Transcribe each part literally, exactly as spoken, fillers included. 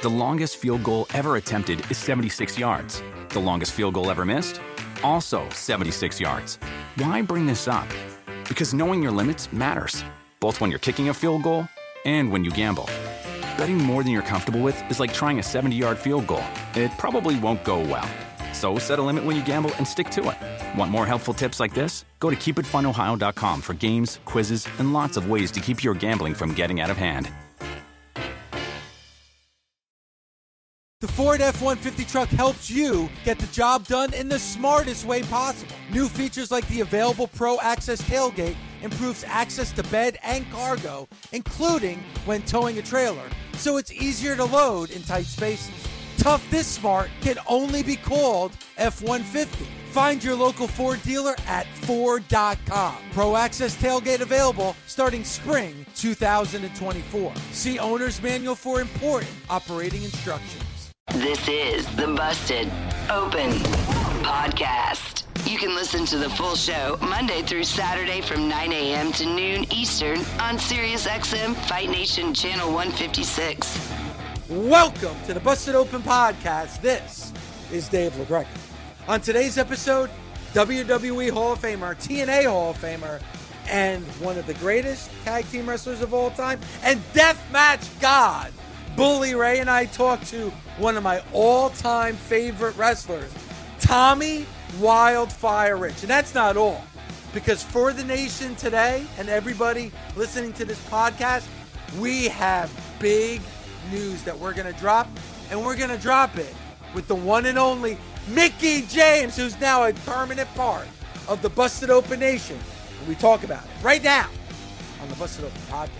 The longest field goal ever attempted is seventy-six yards. The longest field goal ever missed? Also seventy-six yards. Why bring this up? Because knowing your limits matters, both when you're kicking a field goal and when you gamble. Betting more than you're comfortable with is like trying a seventy-yard field goal. It probably won't go well. So set a limit when you gamble and stick to it. Want more helpful tips like this? Go to keep it fun ohio dot com for games, quizzes, and lots of ways to keep your gambling from getting out of hand. The Ford F one fifty truck helps you get the job done in the smartest way possible. New features like the available Pro Access tailgate improves access to bed and cargo, including when towing a trailer, so it's easier to load in tight spaces. Tough this smart can only be called F one fifty. Find your local Ford dealer at Ford dot com. Pro Access tailgate available starting spring two thousand twenty-four. See Owner's Manual for important operating instructions. This is the Busted Open Podcast. You can listen to the full show Monday through Saturday from nine a.m. to noon Eastern on SiriusXM Fight Nation Channel one fifty-six. Welcome to the Busted Open Podcast. This is Dave LaGreca. On today's episode, W W E Hall of Famer, T N A Hall of Famer, and one of the greatest tag team wrestlers of all time, and deathmatch god, Bully Ray, and I talked to one of my all-time favorite wrestlers, Tommy Wildfire Rich. And that's not all, because for the nation today and everybody listening to this podcast, we have big news that we're going to drop, and we're going to drop it with the one and only Mickie James, who's now a permanent part of the Busted Open Nation. And we talk about it right now on the Busted Open Podcast.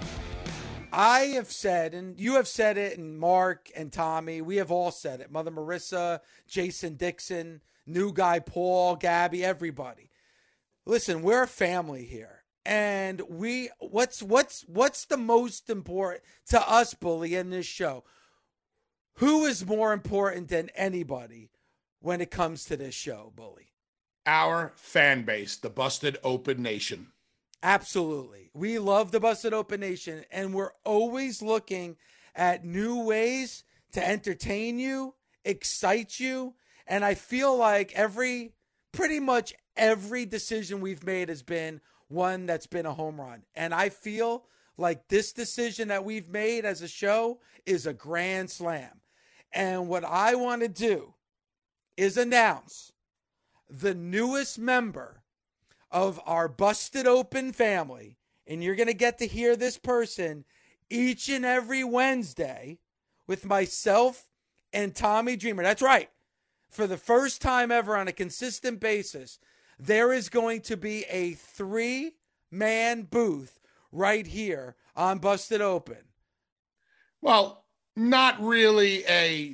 I have said, and you have said it, and Mark and Tommy, we have all said it. Mother Marissa, Jason Dixon, new guy Paul, Gabby, everybody. Listen, we're a family here. And we what's what's what's the most important to us, Bully, in this show? Who is more important than anybody when it comes to this show, Bully? Our fan base, the Busted Open Nation. Absolutely. We love the Busted Open Nation, and we're always looking at new ways to entertain you, excite you, and I feel like every, pretty much every decision we've made has been one that's been a home run. And I feel like this decision that we've made as a show is a grand slam. And what I want to do is announce the newest member of our Busted Open family, and you're going to get to hear this person each and every Wednesday with myself and Tommy Dreamer. That's right. For the first time ever on a consistent basis, there is going to be a three-man booth right here on Busted Open. Well, not really a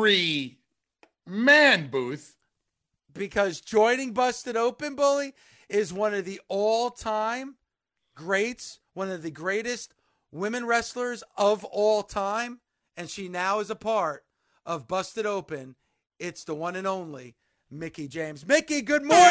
three-man booth. Because joining Busted Open, Bully, is one of the all-time greats, one of the greatest women wrestlers of all time, and she now is a part of Busted Open. It's the one and only Mickie James. Mickie, good morning.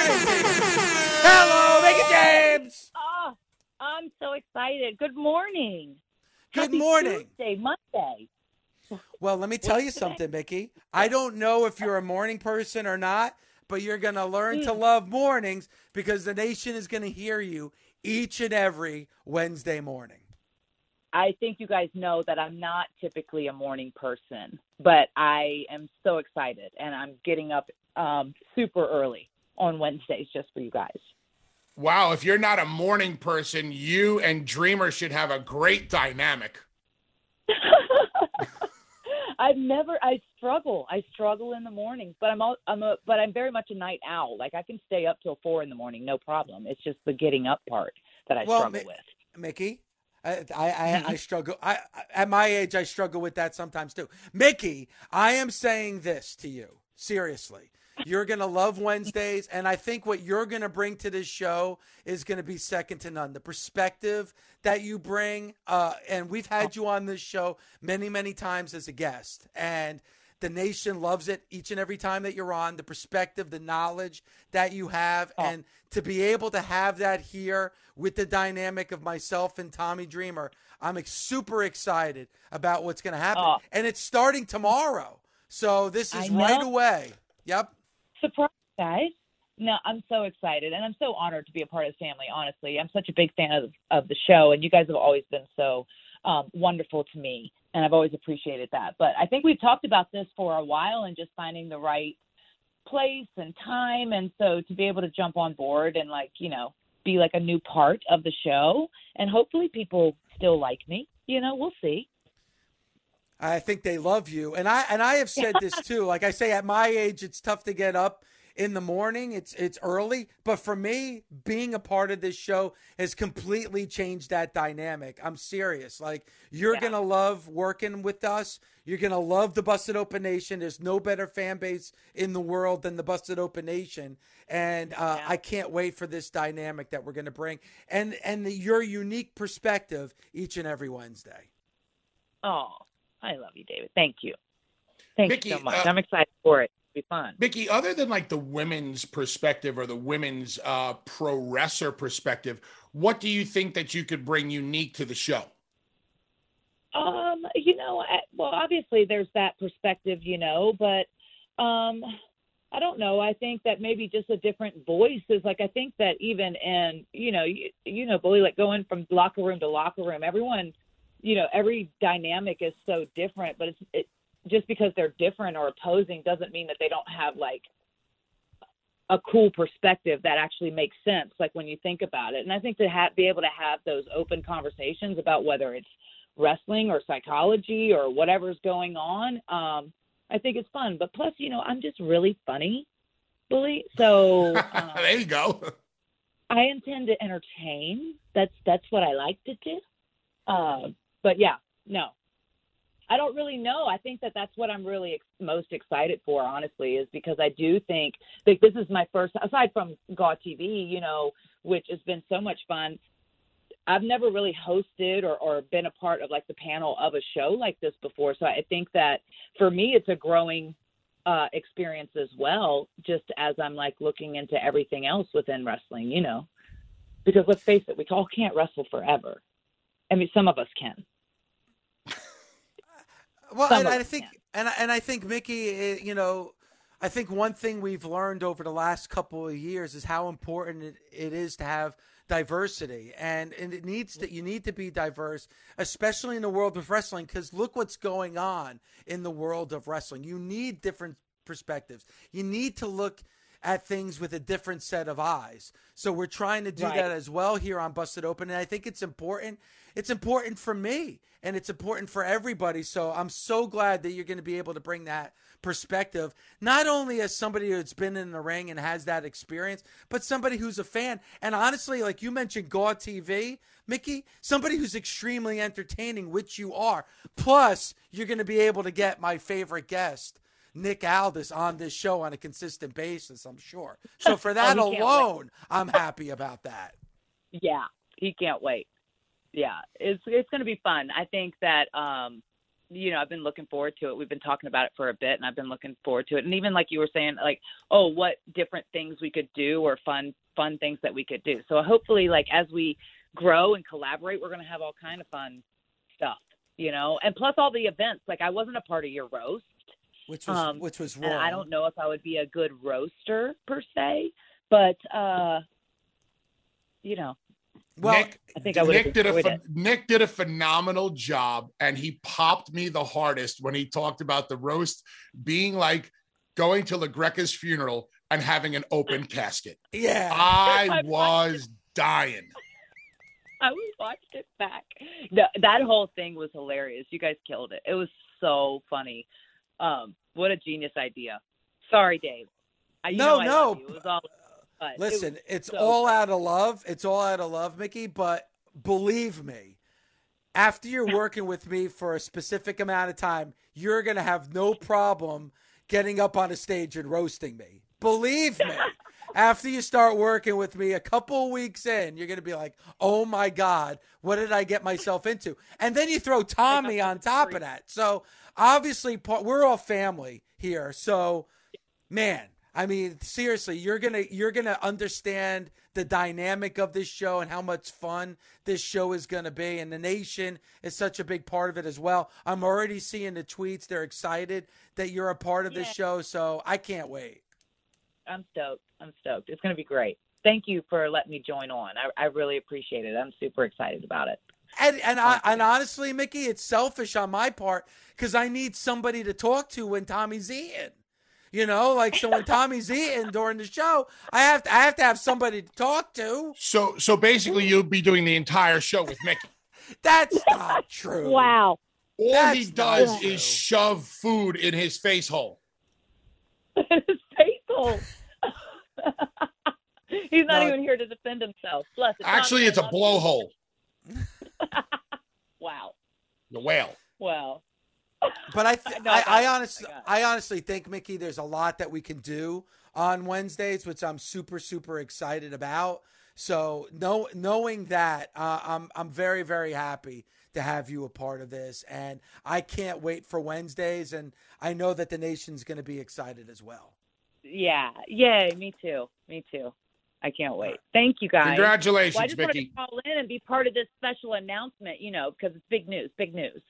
Hello, Mickie James. Oh, I'm so excited. Good morning. Good Happy morning. Tuesday, Monday. Well, let me tell you something, Mickie. I don't know if you're a morning person or not, but you're going to learn to love mornings because the nation is going to hear you each and every Wednesday morning. I think you guys know that I'm not typically a morning person, but I am so excited, and I'm getting up um, super early on Wednesdays just for you guys. Wow, if you're not a morning person, you and Dreamer should have a great dynamic. I've never. I struggle. I struggle in the mornings, but I'm. All, I'm a. But I'm very much a night owl. Like I can stay up till four in the morning, no problem. It's just the getting up part that I well, struggle Mi- with. Mickie, I I, I, I struggle. I at my age, I struggle with that sometimes too. Mickie, I am saying this to you seriously. You're going to love Wednesdays, and I think what you're going to bring to this show is going to be second to none. The perspective that you bring, uh, and we've had you on this show many, many times as a guest, and The nation loves it each and every time that you're on, the perspective, the knowledge that you have. Oh. And to be able to have that here with the dynamic of myself and Tommy Dreamer, I'm ex- super excited about what's going to happen. Oh. And it's starting tomorrow. So this is right away. Yep. Surprise, guys. No, I'm so excited. And I'm so honored to be a part of the family, honestly. I'm such a big fan of, of the show. And you guys have always been so um, wonderful to me. And I've always appreciated that. But I think we've talked about this for a while and just finding the right place and time. And so to be able to jump on board and, like, you know, be like a new part of the show. And hopefully people still like me. You know, we'll see. I think they love you. And I and I have said this too. Like I say, at my age, it's tough to get up in the morning. It's it's early. But for me, being a part of this show has completely changed that dynamic. I'm serious. Like, you're yeah. going to love working with us. You're going to love the Busted Open Nation. There's no better fan base in the world than the Busted Open Nation. And uh, yeah. I can't wait for this dynamic that we're going to bring. And, and the, your unique perspective each and every Wednesday. Oh, I love you, David. Thank you. Thank Mickey, you so much. Uh, I'm excited for it. It'll be fun. Mickey, other than like the women's perspective or the women's uh, pro wrestler perspective, what do you think that you could bring unique to the show? Um, you know, well, obviously there's that perspective, you know, but um, I don't know. I think that maybe just a different voice is like, I think that even in, you know, you, you know, Bully, like going from locker room to locker room, everyone, you know, every dynamic is so different, but it's it, just because they're different or opposing doesn't mean that they don't have like a cool perspective that actually makes sense. Like when you think about it. And I think to have, be able to have those open conversations about whether it's wrestling or psychology or whatever's going on, um, I think it's fun. But plus, you know, I'm just really funny, Bully. So um, there you go. I intend to entertain. That's that's what I like to do. Uh, but yeah, no, I don't really know. I think that that's what I'm really ex- most excited for, honestly, is because I do think that this is my first, aside from G A W T V, you know, which has been so much fun. I've never really hosted or, or been a part of like the panel of a show like this before. So I think that for me, it's a growing uh, experience as well, just as I'm like looking into everything else within wrestling, you know, because let's face it, we all can't wrestle forever. I mean, some of us can. Well, and I think, and I, and I think, Mickey, you know, I think one thing we've learned over the last couple of years is how important it, it is to have diversity, and, and it needs to, you need to be diverse, especially in the world of wrestling, because look what's going on in the world of wrestling. You need different perspectives. You need to look at things with a different set of eyes. So we're trying to do right. that as well here on Busted Open. And I think it's important. It's important for me and it's important for everybody. So I'm so glad that you're going to be able to bring that perspective, not only as somebody who's been in the ring and has that experience, but somebody who's a fan. And honestly, like you mentioned, G A W T V, Mickey, somebody who's extremely entertaining, which you are. Plus, you're going to be able to get my favorite guest, Nick Aldis, on this show on a consistent basis, I'm sure. So for that oh, alone, I'm happy about that. Yeah, he can't wait. Yeah, it's it's going to be fun. I think that, um, you know, I've been looking forward to it. We've been talking about it for a bit, and I've been looking forward to it. And even like you were saying, like, oh, what different things we could do or fun fun things that we could do. So hopefully, like, as we grow and collaborate, we're going to have all kind of fun stuff, you know. And plus all the events. Like, I wasn't a part of your roast. Which was um, which was wrong. And I don't know if I would be a good roaster per se, but uh, you know, well, Nick, I think I would. Nick did a ph- Nick did a phenomenal job, and he popped me the hardest when he talked about the roast being like going to LaGreca's funeral and having an open casket. Yeah, I was dying. I watched it back. No, that whole thing was hilarious. You guys killed it. It was so funny. Um, what a genius idea. Sorry, Dave. I, you no, know I no. Love you. It was all, but Listen, it it's so all funny. out of love. It's all out of love, Mickey. But believe me, after you're working with me for a specific amount of time, you're going to have no problem getting up on a stage and roasting me. Believe me. after you start working with me a couple weeks in, you're going to be like, oh my God, what did I get myself into? And then you throw Tommy on top of that. So obviously we're all family here. So man, I mean, seriously, you're going to, you're going to understand the dynamic of this show and how much fun this show is going to be. And the nation is such a big part of it as well. I'm already seeing the tweets. They're excited that you're a part of this yeah. show. So I can't wait. I'm stoked. I'm stoked. It's going to be great. Thank you for letting me join on. I, I really appreciate it. I'm super excited about it. And and, I, and honestly, Mickey, it's selfish on my part because I need somebody to talk to when Tommy's eating. You know, like, so when Tommy's eating during the show, I have to I have to have somebody to talk to. So so basically you'll be doing the entire show with Mickey. That's not true. Wow. All That's he does true. is shove food in his face hole. His face hole. He's not No. even here to defend himself. Bless it. Actually, it's a blowhole. Wow. The whale. Wow. But I, th- No, I, I got I it. honestly, I got it. I honestly think, Mickey, there's a lot that we can do on Wednesdays, which I'm super, super excited about. So, know, knowing that, uh, I'm, I'm very, very happy to have you a part of this, and I can't wait for Wednesdays. And I know that the nation's going to be excited as well. Yeah. Yay. Me too. Me too. I can't wait. Thank you, guys. Congratulations, Well, I just Mickey. wanted to call in and be part of this special announcement, you know, because it's big news. Big news.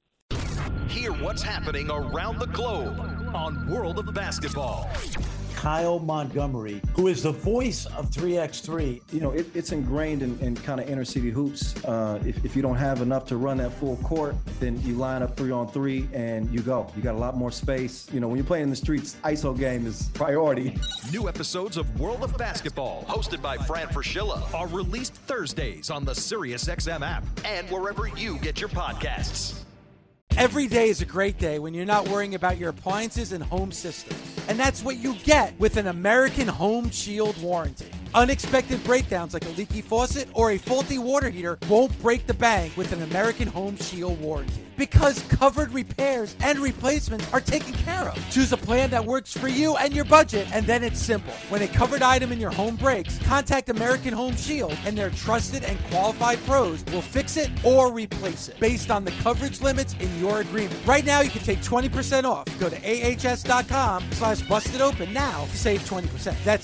Hear what's happening around the globe on World of Basketball. Kyle Montgomery, who is the voice of three by three. You know, it, it's ingrained in, in kind of inner city hoops. Uh, if, if you don't have enough to run that full court, then you line up three on three and you go. You got a lot more space. You know, when you're playing in the streets, I S O game is priority. New episodes of World of Basketball, hosted by Fran Fraschilla, are released Thursdays on the SiriusXM app and wherever you get your podcasts. Every day is a great day when you're not worrying about your appliances and home systems. And that's what you get with an American Home Shield warranty. Unexpected breakdowns like a leaky faucet or a faulty water heater won't break the bank with an American Home Shield warranty. Because covered repairs and replacements are taken care of. Choose a plan that works for you and your budget, and then it's simple. When a covered item in your home breaks, contact American Home Shield, and their trusted and qualified pros will fix it or replace it based on the coverage limits in your agreement. Right now, you can take twenty percent off. Go to ahs.com slash busted open now to save twenty percent. That's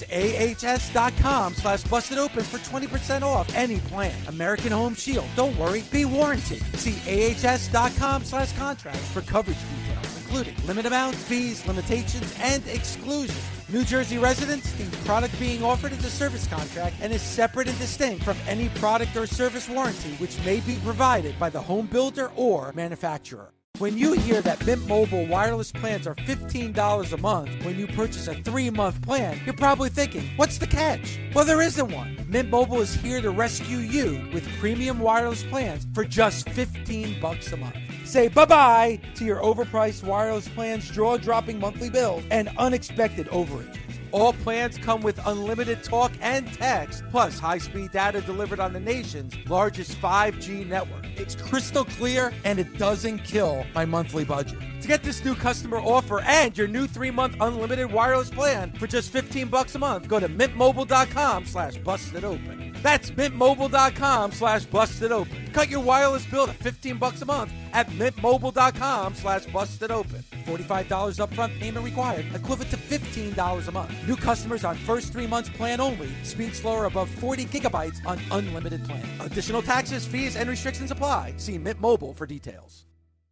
ahs.com slash busted open for twenty percent off any plan. American Home Shield. Don't worry, be warranted. See ahs.com slash contracts for coverage details, including limit amounts, fees, limitations, and exclusions. New Jersey residents, the product being offered is a service contract and is separate and distinct from any product or service warranty which may be provided by the home builder or manufacturer. When you hear that Mint Mobile wireless plans are fifteen dollars a month when you purchase a three-month plan, you're probably thinking, what's the catch? Well, there isn't one. Mint Mobile is here to rescue you with premium wireless plans for just fifteen bucks a month. Say bye-bye to your overpriced wireless plans, jaw-dropping monthly bills, and unexpected overages. All plans come with unlimited talk and text, plus high-speed data delivered on the nation's largest five G network. It's crystal clear, and it doesn't kill my monthly budget. To get this new customer offer and your new three-month unlimited wireless plan for just fifteen bucks a month, go to mintmobile.com slash busted open. That's mintmobile.com slash busted open. Cut your wireless bill to fifteen bucks a month at mintmobile.com slash busted open. forty-five dollars upfront payment required, equivalent to fifteen dollars a month. New customers on first three months plan only. Speed slower above forty gigabytes on unlimited plan. Additional taxes, fees, and restrictions apply. See Mint Mobile for details.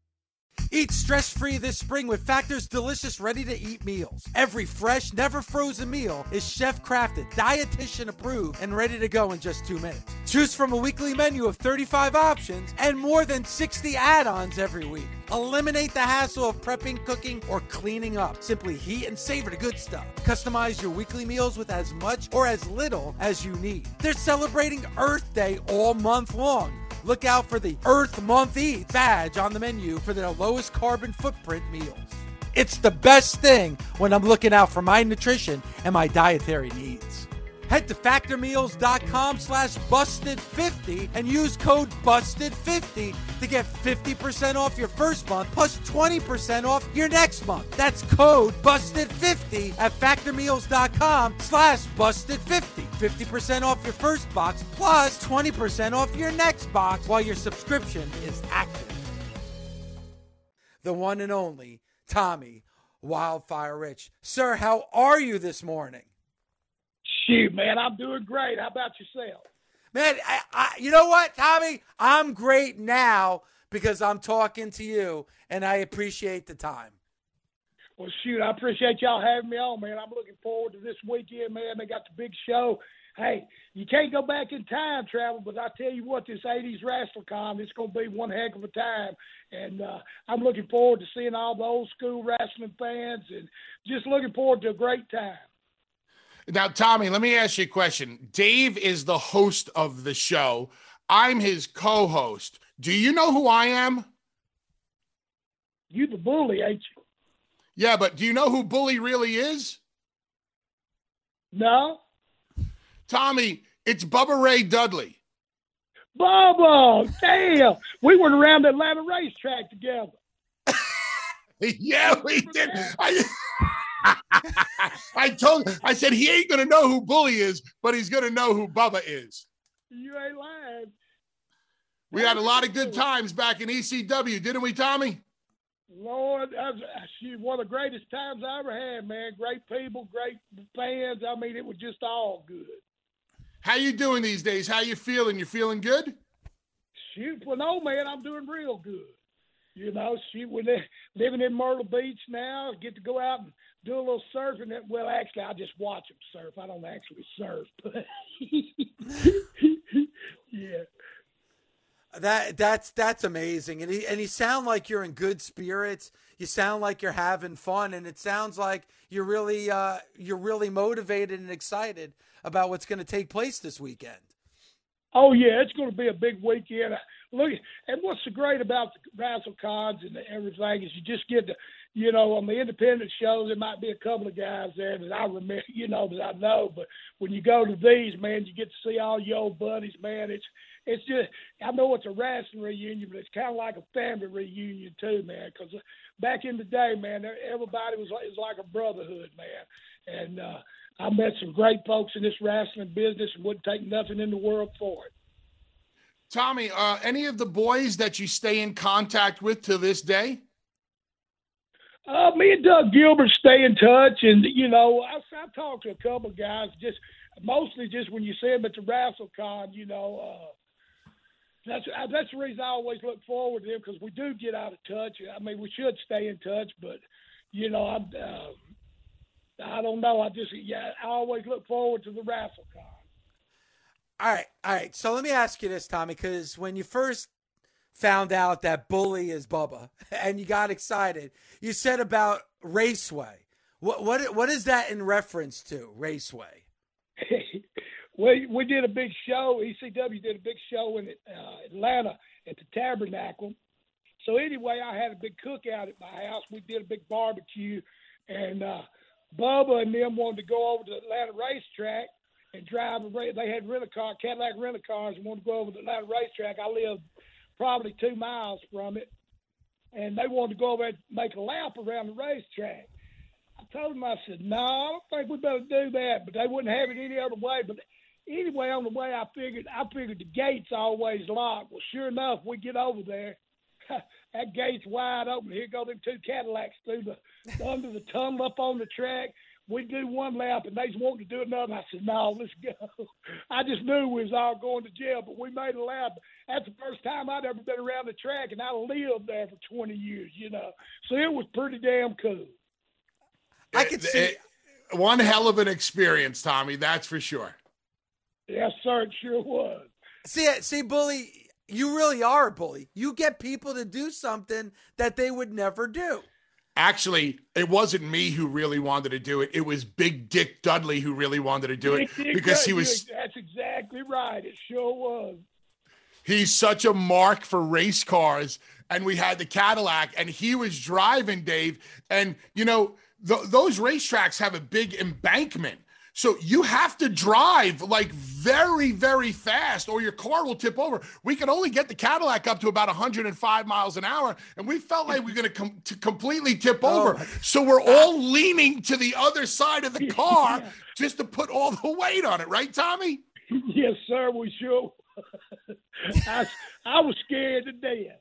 Eat stress-free this spring with Factor's delicious ready-to-eat meals. Every fresh, never-frozen meal is chef-crafted, dietitian-approved, and ready to go in just two minutes. Choose from a weekly menu of thirty-five options and more than sixty add-ons every week. Eliminate the hassle of prepping, cooking, or cleaning up. Simply heat and savor the good stuff. Customize your weekly meals with as much or as little as you need. They're celebrating Earth Day all month long. Look out for the Earth Month Eats badge on the menu for their lowest carbon footprint meals. It's the best thing when I'm looking out for my nutrition and my dietary needs. Head to factormeals.com slash busted50and use code busted fifty to get fifty percent off your first month plus twenty percent off your next month. That's code busted fifty at factormeals.com slash busted fifty. fifty percent off your first box plus twenty percent off your next box while your subscription is active. The one and only Tommy Wildfire Rich. Sir, how are you this morning? Shoot, man, I'm doing great. How about yourself? Man, I, I, you know what, Tommy? I'm great now because I'm talking to you, and I appreciate the time. Well, shoot, I appreciate y'all having me on, man. I'm looking forward to this weekend, man. They got the big show. Hey, you can't go back in time travel, but I tell you what, this eighties WrestleCon, it's going to be one heck of a time. And uh, I'm looking forward to seeing all the old school wrestling fans and just looking forward to a great time. Now, Tommy, let me ask you a question. Dave is the host of the show. I'm his co-host. Do you know who I am? You the bully, ain't you? Yeah, but do you know who Bully really is? No. Tommy, it's Bubba Ray Dudley. Bubba, damn. We went around the Atlanta racetrack together. Yeah, we did. I, I told, I said he ain't gonna know who Bully is, but he's gonna know who Bubba is. You ain't lying. We had a lot of good times back in E C W, didn't we, Tommy? Lord, that's one of the greatest times I ever had, man. Great people, great fans. I mean, it was just all good. How you doing these days? How you feeling? You feeling good? Shoot, well, no, man, I'm doing real good. You know, shoot, we're living in Myrtle Beach now. Get to go out and do a little surfing. Well, actually, I just watch them surf. I don't actually surf. But yeah. That that's that's amazing, and he, and you sound like you're in good spirits. You sound like you're having fun, and it sounds like you're really uh, you're really motivated and excited about what's going to take place this weekend. Oh yeah, it's going to be a big weekend. Look, and what's so great about the WrestleCons and everything is you just get to, you know, on the independent shows there might be a couple of guys there that I remember, you know, that I know, but when you go to these, man, you get to see all your old buddies, man. It's It's just, I know it's a wrestling reunion, but it's kind of like a family reunion too, man. Because back in the day, man, everybody was like, it was like a brotherhood, man. And uh, I met some great folks in this wrestling business and wouldn't take nothing in the world for it. Tommy, uh, any of the boys that you stay in contact with to this day? Uh, me and Doug Gilbert stay in touch, and you know, I, I talk to a couple of guys, just mostly just when you see them at the WrestleCon, you know. Uh, That's that's the reason I always look forward to them, because we do get out of touch. I mean, we should stay in touch, but you know, I'm, uh, I don't know. I just yeah, I always look forward to the WrestleCon. All right, all right. So let me ask you this, Tommy, because when you first found out that Bully is Bubba and you got excited, you said about Raceway. What what what is that in reference to, Raceway? We we did a big show. E C W did a big show in uh, Atlanta at the Tabernacle. So anyway, I had a big cookout at my house. We did a big barbecue, and uh, Bubba and them wanted to go over to the Atlanta racetrack and drive a race. They had rent a car, Cadillac rent a cars, and wanted to go over to the Atlanta racetrack. I lived probably two miles from it, and they wanted to go over and make a lap around the racetrack. I told them, I said, no, I don't think we better do that, but they wouldn't have it any other way. But anyway, on the way, I figured I figured the gate's always locked. Well, sure enough, we get over there. That gate's wide open. Here go them two Cadillacs through the under the tunnel up on the track. We do one lap, and they just wanted to do another. I said, no, let's go. I just knew we was all going to jail, but we made a lap. That's the first time I'd ever been around the track, and I lived there for twenty years, you know. So it was pretty damn cool. I could see it, it, one hell of an experience, Tommy. That's for sure. Yes, sir. It sure was. See, see, Bully, you really are a bully. You get people to do something that they would never do. Actually, it wasn't me who really wanted to do it. It was Big Dick Dudley who really wanted to do it because he was. That's exactly right. It sure was. He's such a mark for race cars, and we had the Cadillac, and he was driving, Dave, and you know. Th- those racetracks have a big embankment. So you have to drive like very, very fast or your car will tip over. We could only get the Cadillac up to about one hundred five miles an hour. And we felt like we were going to com- to completely tip over. Oh, so we're all leaning to the other side of the car yeah. just to put all the weight on it. Right, Tommy? Yes, sir. We sure. I, I was scared to death.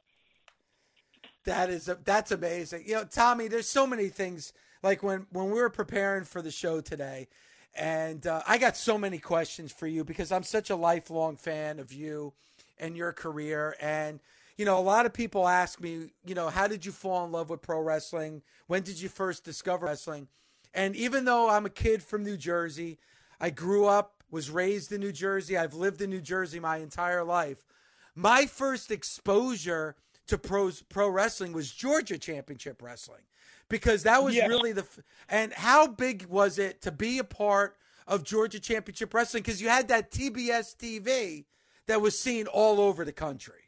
That is, a, that's amazing. You know, Tommy, there's so many things. Like when, when we were preparing for the show today, and uh, I got so many questions for you because I'm such a lifelong fan of you and your career. And, you know, a lot of people ask me, you know, how did you fall in love with pro wrestling? When did you first discover wrestling? And even though I'm a kid from New Jersey, I grew up, was raised in New Jersey. I've lived in New Jersey my entire life. My first exposure to pros, pro wrestling was Georgia Championship Wrestling. Because that was yeah. really the – and how big was it to be a part of Georgia Championship Wrestling? Because you had that T B S T V that was seen all over the country.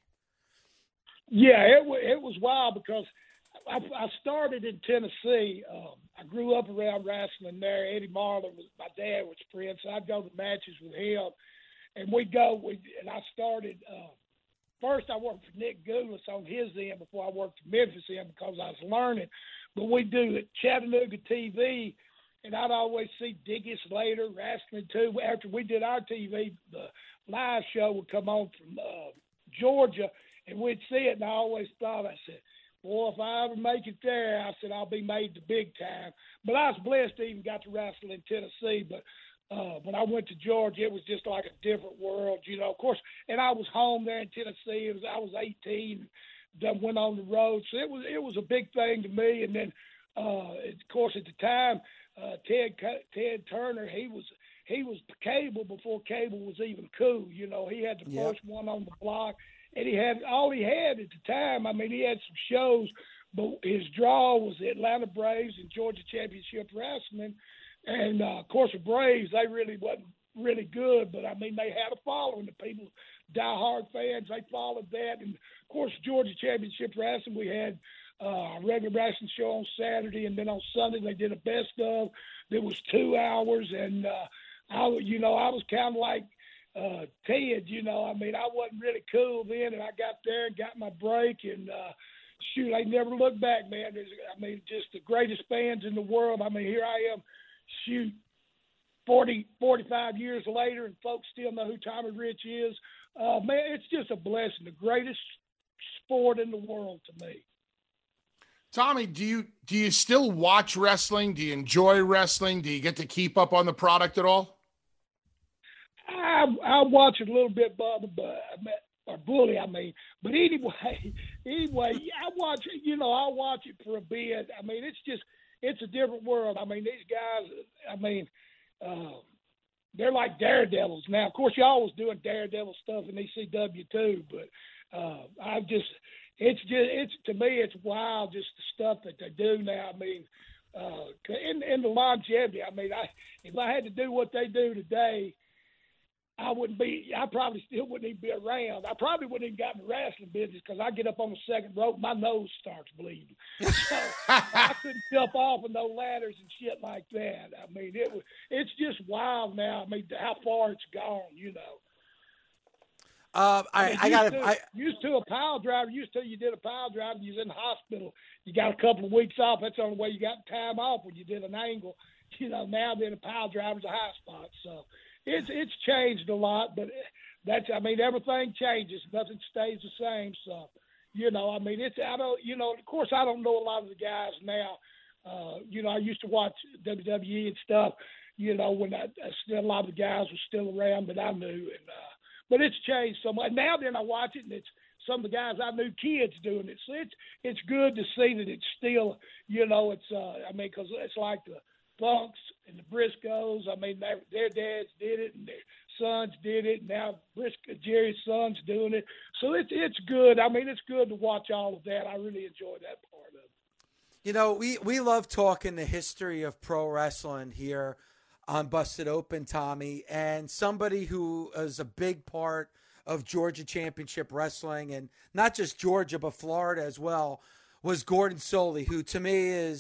Yeah, it, it was wild because I, I started in Tennessee. Um, I grew up around wrestling there. Eddie Marlin was my dad was friends, so I'd go to matches with him. And we'd go – and I started uh, – first I worked for Nick Goulas on his end before I worked for Memphis end because I was learning. But we do it Chattanooga T V, and I'd always see Diggy Slater wrestling too. After we did our T V, the live show would come on from uh, Georgia, and we'd see it. And I always thought, I said, boy, if I ever make it there, I said I'll be made to big time. But I was blessed to even got to wrestle in Tennessee. But uh, when I went to Georgia, it was just like a different world, you know. Of course, and I was home there in Tennessee. It was I was eighteen. That went on the road, so it was it was a big thing to me. And then, uh, of course, at the time, uh, Ted Ted Turner, he was he was cable before cable was even cool. You know, he had the yep. first one on the block, and he had all he had at the time. I mean, he had some shows, but his draw was the Atlanta Braves and Georgia Championship Wrestling. And uh, of course, the Braves, they really wasn't really good, but I mean, they had a following. The people, diehard fans, they followed that. And of course, Georgia Championship Wrestling, we had uh, a regular wrestling show on Saturday, and then on Sunday they did a best of. There was two hours, and uh, I, you know, I was kind of like uh, Ted. You know, I mean, I wasn't really cool then, and I got there and got my break, and uh, shoot, I never looked back, man. There's, I mean, just the greatest fans in the world. I mean, here I am, shoot. forty, forty-five years later, and folks still know who Tommy Rich is. Uh, man, it's just a blessing. The greatest sport in the world to me. Tommy, do you do you still watch wrestling? Do you enjoy wrestling? Do you get to keep up on the product at all? I I watch it a little bit, Bubba, but or Bully, I mean. But anyway, anyway, I watch it. You know, I watch it for a bit. I mean, it's just it's a different world. I mean, these guys. I mean. Uh, they're like daredevils now. Of course, y'all was doing daredevil stuff in E C W too, but uh, I just, it's just, it's to me, it's wild just the stuff that they do now. I mean, uh, in, in the longevity. I mean, I if I had to do what they do today, I wouldn't be. I probably still wouldn't even be around. I probably wouldn't even got in the wrestling business because I get up on the second rope, my nose starts bleeding. So I couldn't jump off of no ladders and shit like that. I mean, it was. It's just wild now. I mean, how far it's gone. You know. Uh, I, I, mean, I got to, I used to a pile driver. Used to you did a pile driver. You was in the hospital. You got a couple of weeks off. That's the only way you got time off when you did an angle. You know, now being a pile driver's a high spot. So. It's it's changed a lot, but that's I mean everything changes, nothing stays the same. So, you know, I mean it's I don't you know of course I don't know a lot of the guys now. Uh, you know, I used to watch W W E and stuff. You know, when I, I still a lot of the guys were still around that I knew, and uh, but it's changed so much. Now then I watch it, and it's some of the guys I knew kids doing it. So it's it's good to see that it's still you know it's uh, I mean because it's like the Funks and the Briscoes. I mean, their, their dads did it, and their sons did it. And now Briscoe, Jerry's son's doing it. So it's it's good. I mean, it's good to watch all of that. I really enjoy that part of it. You know, we, we love talking the history of pro wrestling here on Busted Open, Tommy. And somebody who is a big part of Georgia Championship Wrestling, and not just Georgia, but Florida as well, was Gordon Solie, who to me is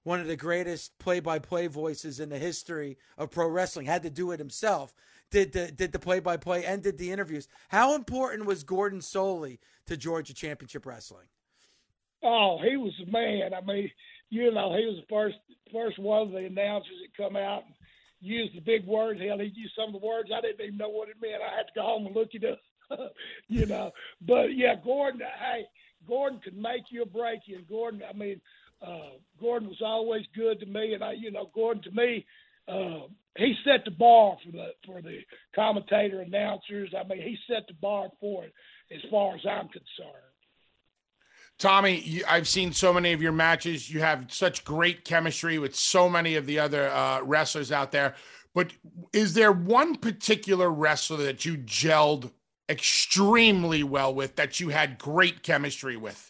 one of the greatest play-by-play voices in the history of pro wrestling, had to do it himself, did the, did the play-by-play and did the interviews. How important was Gordon Solie to Georgia Championship Wrestling? Oh, he was the man. I mean, you know, he was the first first one of the announcers that come out and used the big words. Hell, he used some of the words I didn't even know what it meant. I had to go home and look it up, you know. But, yeah, Gordon, hey, Gordon could make you or break you. And Gordon, I mean, uh, Gordon was always good to me. And, I, you know, Gordon, to me, uh, he set the bar for the for the commentator announcers. I mean, he set the bar for it as far as I'm concerned. Tommy, you, I've seen so many of your matches. You have such great chemistry with so many of the other uh, wrestlers out there. But is there one particular wrestler that you gelled extremely well with, that you had great chemistry with?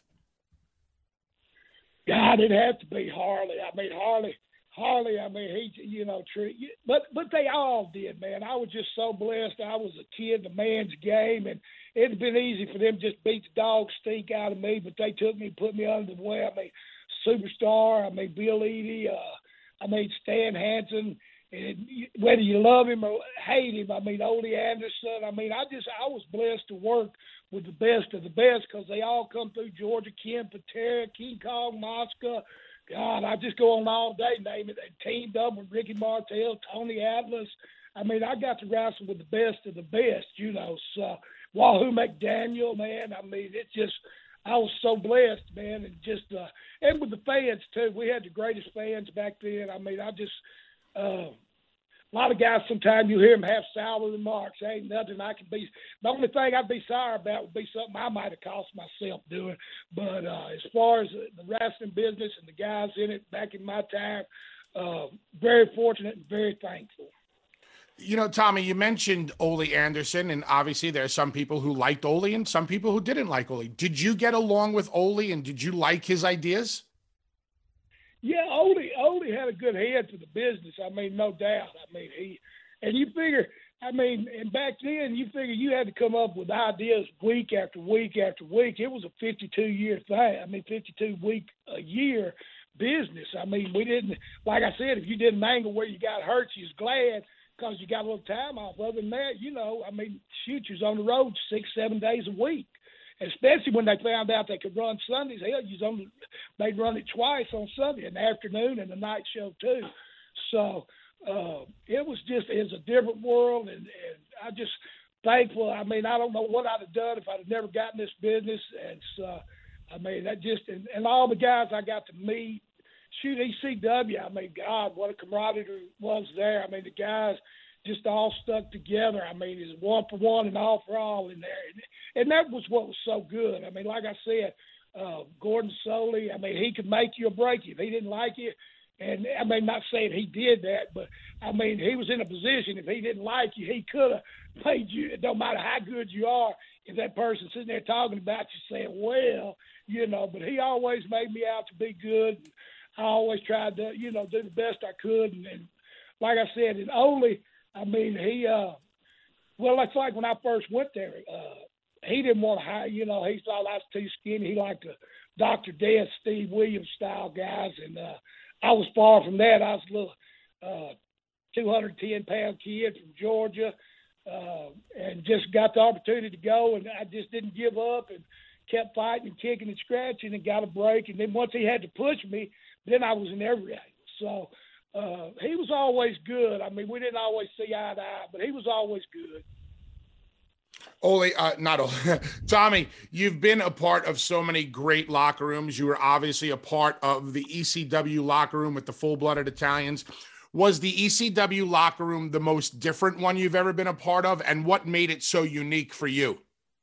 God, it'd have to be Harley. I mean, Harley, Harley, I mean, he, you know, treat, but but they all did, man. I was just so blessed. I was a kid in a man's game, and it'd been easy for them to just beat the dog stink out of me, but they took me and put me under the wing. I mean, Superstar, I mean, Bill Eadie, uh, I mean, Stan Hansen, and whether you love him or hate him, I mean, Ole Anderson. I mean, I just, I was blessed to work with the best of the best because they all come through Georgia. Ken Patera, King Kong Mosca. God, I just go on all day, name it. They teamed up with Ricky Martel, Tony Atlas. I mean, I got to wrestle with the best of the best, you know. So, Wahoo McDaniel, man, I mean, it's just, I was so blessed, man. And just, uh, and with the fans, too. We had the greatest fans back then. I mean, I just, uh, a lot of guys, sometimes you hear them have sour remarks. Ain't nothing I can be. The only thing I'd be sorry about would be something I might have cost myself doing. But uh, as far as the wrestling business and the guys in it back in my time, uh, very fortunate and very thankful. You know, Tommy, you mentioned Ole Anderson, and obviously there are some people who liked Ole and some people who didn't like Ole. Did you get along with Ole, and did you like his ideas? Yeah, Ole, Ole had a good head for the business. I mean, no doubt. I mean, he, and you figure, I mean, and back then you figure you had to come up with ideas week after week after week. It was a fifty-two year thing. I mean, fifty-two week a year business. I mean, we didn't, like I said, if you didn't angle where you got hurt, you was glad because you got a little time off. Other than that, you know, I mean, shoot, you was on the road six, seven days a week. Especially when they found out they could run Sundays. Hell, you was on, they'd run it twice on Sunday, in the afternoon and the night show too. So uh, it was just, it was a different world, and, and I just thankful. I mean, I don't know what I'd have done if I'd have never gotten this business. And so, I mean, that just, and, and all the guys I got to meet, shoot, E C W, I mean, God, what a camaraderie was there. I mean, the guys just all stuck together. I mean, it's one for one and all for all in there. And, and that was what was so good. I mean, like I said, uh, Gordon Solie, I mean, he could make you or break you if he didn't like you. And I mean, not saying he did that, but I mean, he was in a position, if he didn't like you, he could have made you, it don't matter how good you are, if that person sitting there talking about you saying, well, you know, but he always made me out to be good. I always tried to, you know, do the best I could. And, and like I said, and Ole, I mean, he, uh, well, it's like when I first went there, uh, he didn't want to hire, you know, he thought I was too skinny. He liked the Doctor Death, Steve Williams style guys. And uh, I was far from that. I was a little uh, two hundred ten pound kid from Georgia uh, and just got the opportunity to go. And I just didn't give up and kept fighting and kicking and scratching and got a break. And then once he had to push me, then I was in every angle. So, Uh, he was always good. I mean, we didn't always see eye to eye, but he was always good. Ole, uh, not Ole. Tommy, you've been a part of so many great locker rooms. You were obviously a part of the E C W locker room with the full-blooded Italians. Was the E C W locker room the most different one you've ever been a part of, and what made it so unique for you?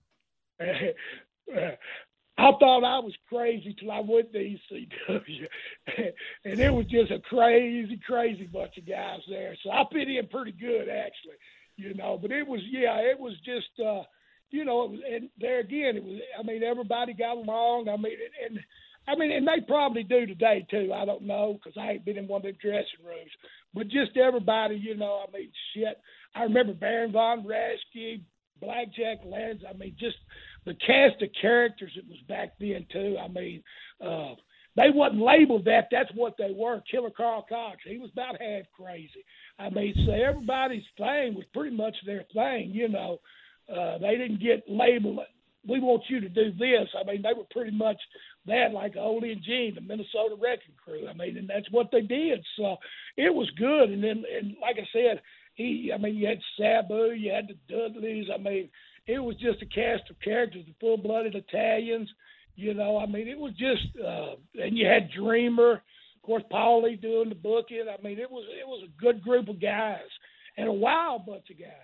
I thought I was crazy till I went to E C W, and it was just a crazy, crazy bunch of guys there. So I fit in pretty good, actually, you know. But it was, yeah, it was just, uh, you know, it was, and there again, it was. I mean, everybody got along. I mean, and, and I mean, and they probably do today too. I don't know because I ain't been in one of them dressing rooms. But just everybody, you know. I mean, shit. I remember Baron von Raschke, Blackjack Lanza. I mean, just the cast of characters it was back then too. I mean, uh, they wasn't labeled that. That's what they were. Killer Carl Cox, he was about half crazy. I mean, so everybody's thing was pretty much their thing, you know. Uh, they didn't get labeled, we want you to do this. I mean, they were pretty much that, like Ole and Gene, the Minnesota Wrecking Crew. I mean, and that's what they did. So it was good. And then, and like I said, he, I mean, you had Sabu, you had the Dudleys. I mean, it was just a cast of characters, the full-blooded Italians. You know, I mean, it was just, uh, and you had Dreamer, of course, Paulie doing the booking. I mean, it was it was a good group of guys and a wild bunch of guys.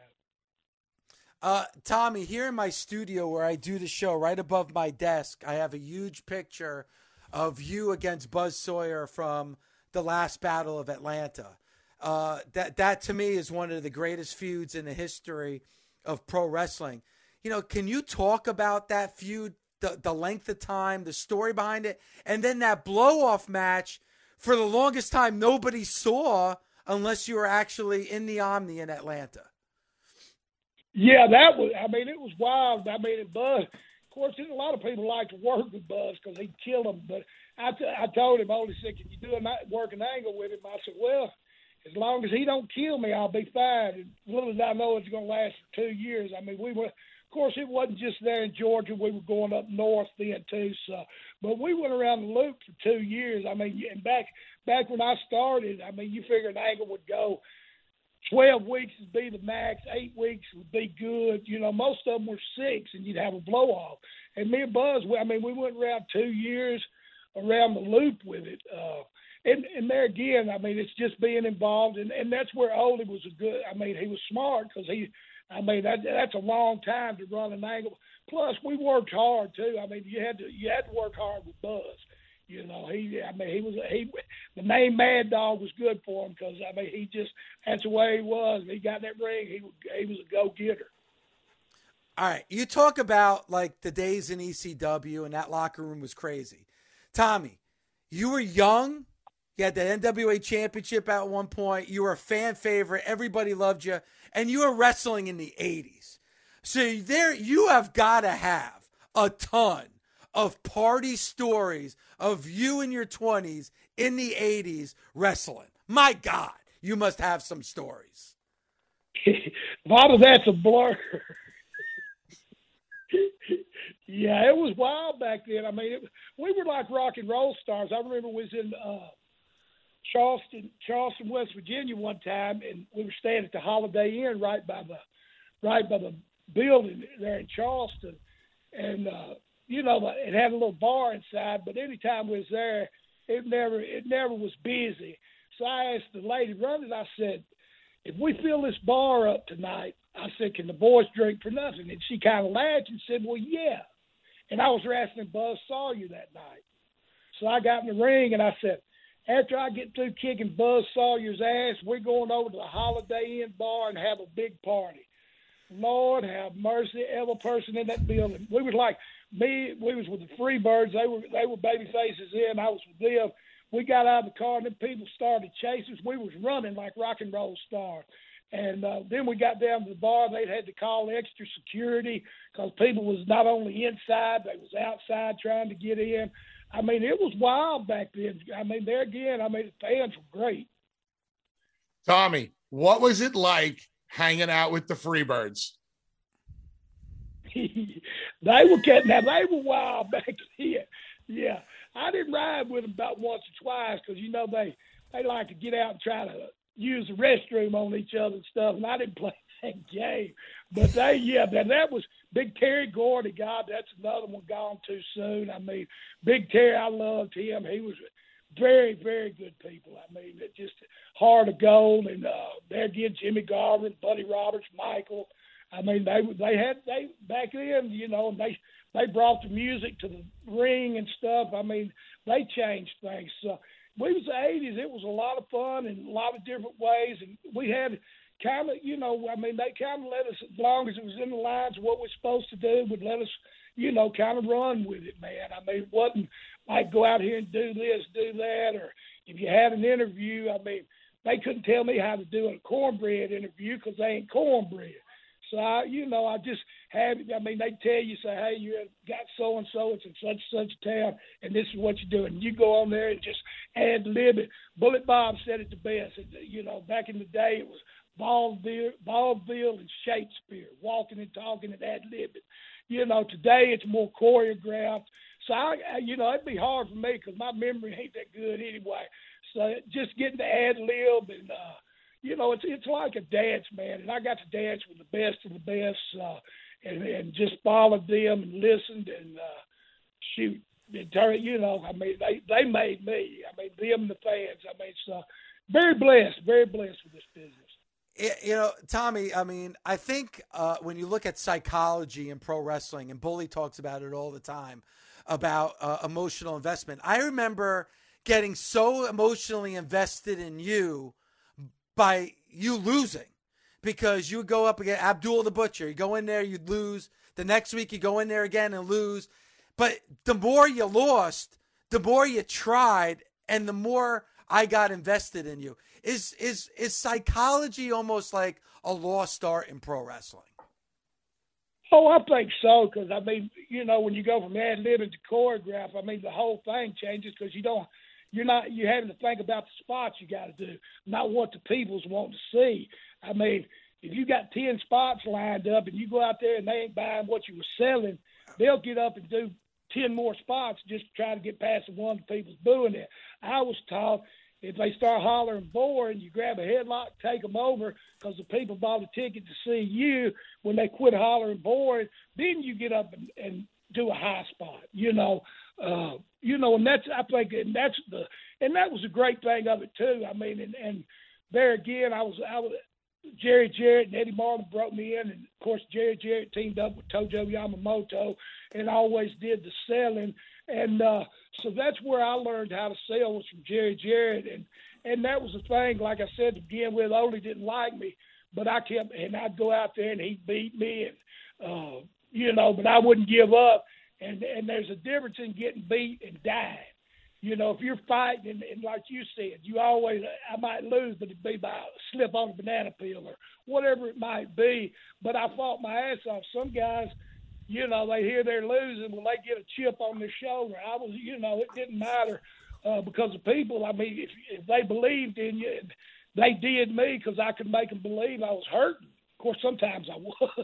Uh, Tommy, here in my studio where I do the show, right above my desk, I have a huge picture of you against Buzz Sawyer from the last Battle of Atlanta. Uh, that that to me is one of the greatest feuds in the history of pro wrestling. You know, can you talk about that feud, the, the length of time, the story behind it, and then that blow-off match for the longest time nobody saw unless you were actually in the Omni in Atlanta? Yeah, that was, I mean, it was wild. I mean, Buzz, of course, a lot of people like to work with Buzz because he'd kill them. But I, t- I told him, Ole said, can you do a working angle with him? I said, well, as long as he don't kill me, I'll be fine. And little as I know it's going to last for two years. I mean, we were, of course, it wasn't just there in Georgia. We were going up north then too. So, but we went around the loop for two years. I mean, and back back when I started, I mean, you figure an angle would go twelve weeks would be the max, eight weeks would be good. You know, most of them were six, and you'd have a blow off. And me and Buzz, I mean, we went around two years around the loop with it. Uh, And, and there again, I mean, it's just being involved, and, and that's where Ole was a good. I mean, he was smart because he, I mean, that, that's a long time to run an angle. Plus, we worked hard too. I mean, you had to you had to work hard with Buzz. You know, he, I mean, he was he. The name Mad Dog was good for him because I mean, he just that's the way he was. He got in that ring. He he was a go getter. All right, you talk about like the days in E C W, and that locker room was crazy. Tommy, you were young. You had the N W A championship at one point. You were a fan favorite. Everybody loved you. And you were wrestling in the eighties. So there, you have got to have a ton of party stories of you in your twenties in the eighties wrestling. My God, you must have some stories. A lot of that's a blur. Yeah, it was wild back then. I mean, it, we were like rock and roll stars. I remember we was in uh, Charleston, Charleston, West Virginia one time, and we were staying at the Holiday Inn right by the, right by the building there in Charleston, and uh, you know, it had a little bar inside. But anytime we was there, it never, it never was busy. So I asked the lady running. I said, "If we fill this bar up tonight," I said, "can the boys drink for nothing?" And she kind of laughed and said, "Well, yeah." And I was wrestling Buzz Sawyer that night, so I got in the ring and I said, after I get through kicking Buzz Sawyer's ass, we're going over to the Holiday Inn bar and have a big party. Lord have mercy, every person in that building. We was like me. We was with the Freebirds. They were they were baby faces in. I was with them. We got out of the car and then people started chasing us. We was running like rock and roll stars. And uh, then we got down to the bar. They'd had to call extra security because people was not only inside, they was outside trying to get in. I mean, it was wild back then. I mean, there again, I mean, the fans were great. Tommy, what was it like hanging out with the Freebirds? They were getting now they were wild back then. Yeah, I didn't ride with them about once or twice because you know they they like to get out and try to use the restroom on each other and stuff, and I didn't play that game. But they, yeah, that that was Big Terry Gordy. God, that's another one gone too soon. I mean, Big Terry, I loved him. He was very, very good people. I mean, it just heart of gold. And uh, there again, Jimmy Garvin, Buddy Roberts, Michael. I mean, they they had they back then, you know, and they they brought the music to the ring and stuff. I mean, they changed things. So we was the eighties. It was a lot of fun in a lot of different ways, and we had kind of, you know, I mean, they kind of let us, as long as it was in the lines of what we're supposed to do, would let us, you know, kind of run with it, man. I mean, it wasn't like go out here and do this, do that, or if you had an interview, I mean, they couldn't tell me how to do a cornbread interview because they ain't cornbread. So, I, you know, I just have, I mean, they tell you, say, hey, you got so-and-so, it's in such such town, and this is what you're doing. You go on there and just ad-lib it. Bullet Bob said it the best. You know, back in the day, it was vaudeville, vaudeville and Shakespeare, walking and talking and ad-libbing. You know, today it's more choreographed. So, I, you know, it'd be hard for me because my memory ain't that good anyway. So just getting to ad-lib and, uh, you know, it's it's like a dance, man. And I got to dance with the best of the best uh, and, and just followed them and listened and, uh, shoot, you know, I mean, they, they made me. I mean, them and the fans. I mean, so very blessed, very blessed with this business. You know, Tommy, I mean, I think uh, when you look at psychology in pro wrestling, and Bully talks about it all the time, about uh, emotional investment. I remember getting so emotionally invested in you by you losing, because you would go up against Abdul the Butcher. You go in there, you'd lose. The next week, you go in there again and lose. But the more you lost, the more you tried, and the more I got invested in you. Is is is psychology almost like a lost art in pro wrestling? Oh, I think so, because, I mean, you know, when you go from ad-libbing to choreograph, I mean, the whole thing changes because you don't – You're not. You're having to think about the spots you got to do, not what the people's want to see. I mean, if you got ten spots lined up and you go out there and they ain't buying what you were selling, they'll get up and do ten more spots just to try to get past the one the people's booing it. I was taught if they start hollering boring, you grab a headlock, take them over, because the people bought a ticket to see you. When they quit hollering boring, then you get up and, and do a high spot. You know. Uh, you know, and that's, I think, and that's the, and that was a great thing of it too. I mean, and, and there again, I was, I was, Jerry Jarrett and Eddie Marlin brought me in, and of course, Jerry Jarrett teamed up with Tojo Yamamoto and always did the selling. And, uh, so that's where I learned how to sell, was from Jerry Jarrett. And, and that was the thing, like I said to begin with, Ole didn't like me, but I kept, and I'd go out there and he'd beat me and, uh, you know, but I wouldn't give up. And and there's a difference in getting beat and dying. You know, if you're fighting, and, and like you said, you always, I might lose, but it'd be by a slip on a banana peel or whatever it might be. But I fought my ass off. Some guys, you know, they hear they're losing when they get a chip on their shoulder. I was, you know, it didn't matter uh, because the people, I mean, if, if they believed in you, they did me because I could make them believe I was hurting. Of course, sometimes I was.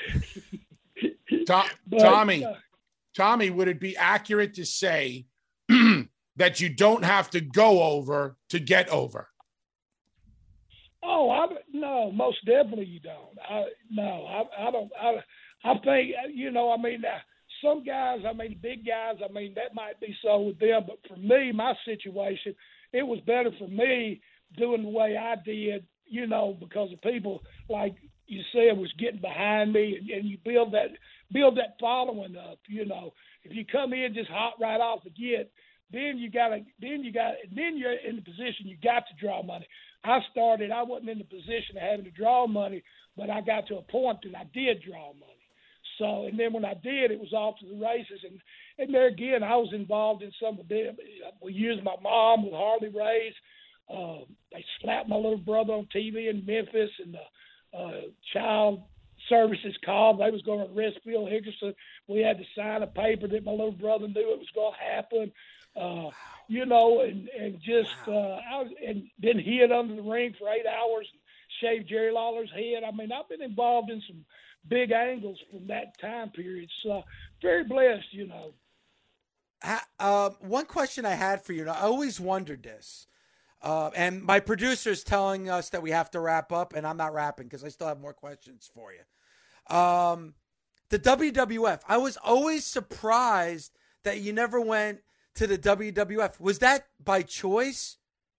Tom, but, Tommy. Uh, Tommy, would it be accurate to say that you don't have to go over to get over? Oh, I, no, most definitely you don't. I, no, I, I don't. I, I think, you know, I mean, uh, some guys, I mean, big guys, I mean, that might be so with them. But for me, my situation, it was better for me doing the way I did, you know, because the people, like you said, was getting behind me, and, and you build that build that following up. You know, if you come in just hot right off the get, then you gotta, then you got, then you're in the position you got to draw money. I started, I wasn't in the position of having to draw money, but I got to a point that I did draw money. So, and then when I did, it was off to the races. And, and there again, I was involved in some of them. We used my mom with Harley Race. Uh, they slapped my little brother on T V in Memphis, and the uh, child services called. They was going to arrest Phil Hickerson. We had to sign a paper that my little brother knew it was going to happen. Uh, you know, and, and just, uh, I was, and then hid under the ring for eight hours and shaved Jerry Lawler's head. I mean, I've been involved in some big angles from that time period. So very blessed, you know. Uh, one question I had for you, and I always wondered this, uh, and my producer's telling us that we have to wrap up, and I'm not wrapping because I still have more questions for you. Um, the W W F, I was always surprised that you never went to the W W F. Was that by choice?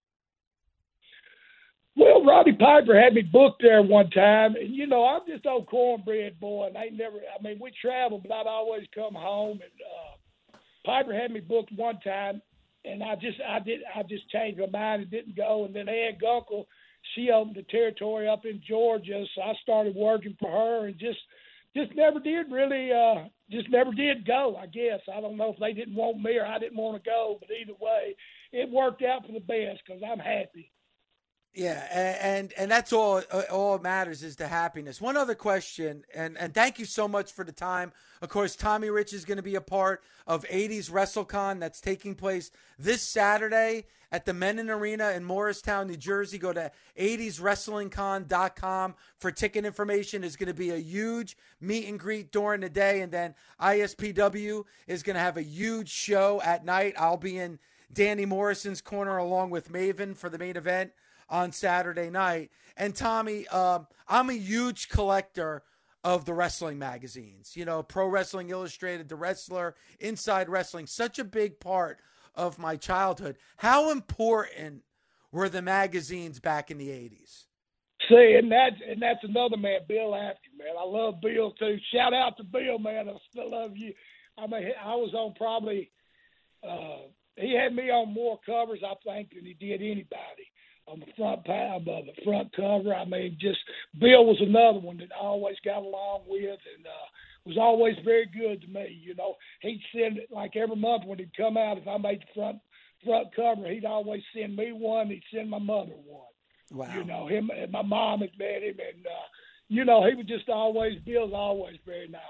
Well, Roddy Piper had me booked there one time, and, you know, I'm just old cornbread boy, and they never, I mean, we traveled, but I'd always come home, and uh, Piper had me booked one time, and I just, I did, I just changed my mind and didn't go, and then Ann Gunkel, she opened the territory up in Georgia, so I started working for her, and just, just never did really, uh, just never did go, I guess. I don't know if they didn't want me or I didn't want to go, but either way, it worked out for the best because I'm happy. Yeah, and and that's all. All matters is the happiness. One other question, and and thank you so much for the time. Of course, Tommy Rich is going to be a part of eighties WrestleCon that's taking place this Saturday at the Mennen Arena in Morristown, New Jersey. Go to eighties wrestling con dot com for ticket information. There's going to be a huge meet and greet during the day, and then I S P W is going to have a huge show at night. I'll be in Danny Morrison's corner along with Maven for the main event on Saturday night. And Tommy, um, I'm a huge collector of the wrestling magazines. You know, Pro Wrestling Illustrated, The Wrestler, Inside Wrestling, such a big part of my childhood. How important were the magazines back in the eighties? See, and that's and that's another man, Bill Afton, man. I love Bill too. Shout out to Bill, man. I still love you. I mean, I was on probably uh, he had me on more covers, I think, than he did anybody. On the front page, uh, the front cover. I mean, just Bill was another one that I always got along with, and uh, was always very good to me. You know, he'd send it like every month when he'd come out. If I made the front front cover, he'd always send me one. He'd send my mother one. Wow. You know, him and my mom had met him, and uh, you know, he was just always Bill's always very nice.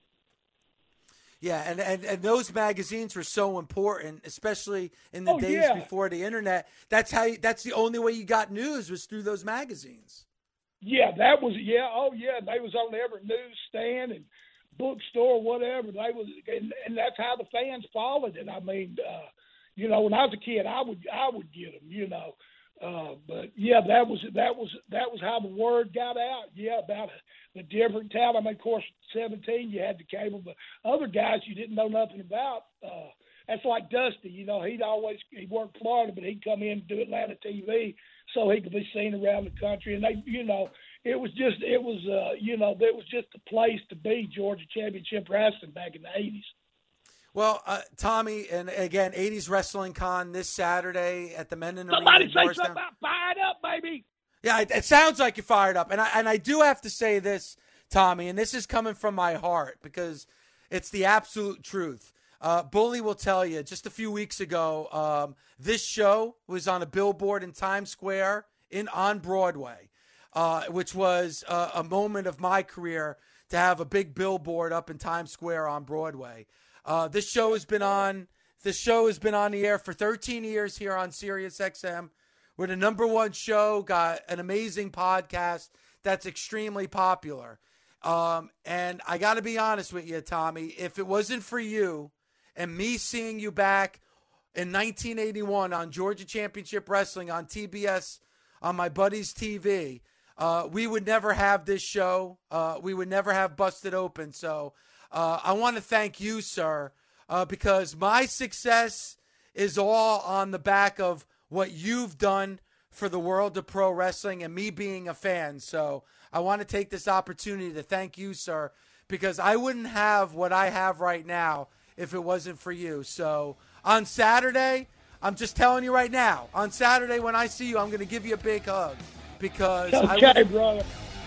Yeah, and, and, and those magazines were so important, especially in the oh, days yeah. before the internet. That's how. You, that's the only way you got news was through those magazines. Yeah, that was yeah. Oh yeah, they was on every newsstand and bookstore, whatever. They was, and, and that's how the fans followed it. I mean, uh, you know, when I was a kid, I would I would get them. You know, uh, but yeah, that was that was that was how the word got out. Yeah, about the different talent. I mean, of course, seventeen you had the cable, but other guys you didn't know nothing about. Uh, that's like Dusty. You know, he'd always he worked Florida, but he'd come in and do Atlanta T V so he could be seen around the country. And they, you know, it was just it was uh, you know, it was just a place to be, Georgia Championship Wrestling back in the eighties. Well, uh, Tommy, and again, eighties Wrestling Con this Saturday at the Mennen Arena. Somebody say something about fired up, baby. Yeah, it, it sounds like you're fired up. And I, and I do have to say this, Tommy, and this is coming from my heart because it's the absolute truth. Uh, Bully will tell you, just a few weeks ago, um, this show was on a billboard in Times Square in on Broadway, uh, which was uh, a moment of my career to have a big billboard up in Times Square on Broadway. Uh, this show has been on this show has been on the air for thirteen years here on Sirius X M. We're the number one show, got an amazing podcast that's extremely popular. Um, and I got to be honest with you, Tommy, if it wasn't for you and me seeing you back in nineteen eighty-one on Georgia Championship Wrestling on T B S on my buddy's T V, uh, we would never have this show. Uh, we would never have Busted Open. So uh, I want to thank you, sir, uh, because my success is all on the back of what you've done for the world of pro wrestling and me being a fan. So I want to take this opportunity to thank you, sir, because I wouldn't have what I have right now if it wasn't for you. So on Saturday, I'm just telling you right now, on Saturday when I see you, I'm going to give you a big hug because okay, I brother.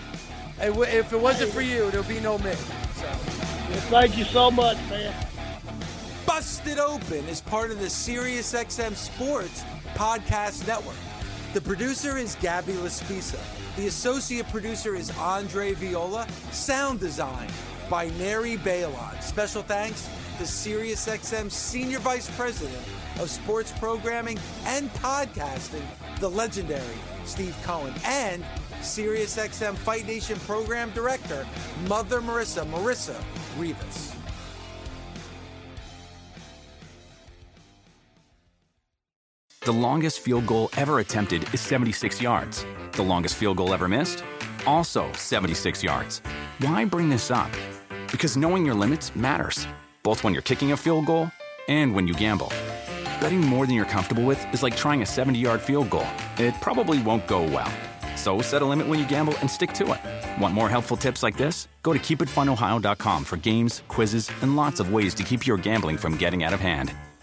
If it wasn't for you, there'd be no me. So. Well, thank you so much, man. Busted Open is part of the SiriusXM Sports Podcast Network. The producer is Gabby Laspisa. The associate producer is Andre Viola. Sound design by Neri Bailon. Special thanks to SiriusXM Senior Vice President of Sports Programming and Podcasting, the legendary Steve Cohen, and SiriusXM Fight Nation Program Director, Mother Marissa, Marissa Rivas. The longest field goal ever attempted is seventy-six yards. The longest field goal ever missed? Also seventy-six yards. Why bring this up? Because knowing your limits matters, both when you're kicking a field goal and when you gamble. Betting more than you're comfortable with is like trying a seventy-yard field goal. It probably won't go well. So set a limit when you gamble and stick to it. Want more helpful tips like this? Go to keep it fun ohio dot com for games, quizzes, and lots of ways to keep your gambling from getting out of hand.